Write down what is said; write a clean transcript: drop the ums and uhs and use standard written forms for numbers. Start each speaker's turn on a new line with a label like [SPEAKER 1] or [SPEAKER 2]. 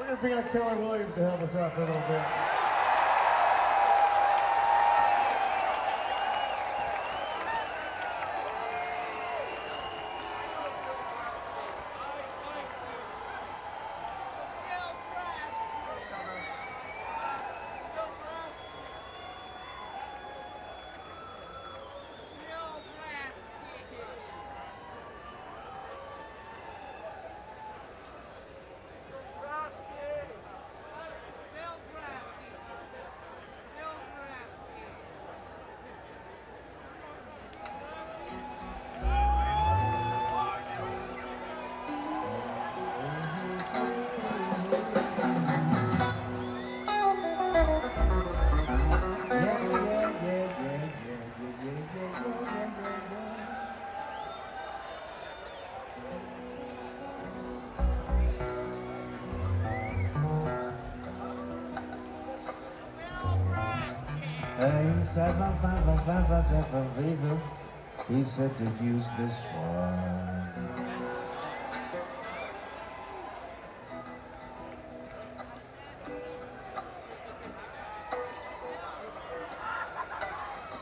[SPEAKER 1] to bring out Keller Williams to help us out for a little bit.
[SPEAKER 2] Hey, 755 Viva. He said to use this one.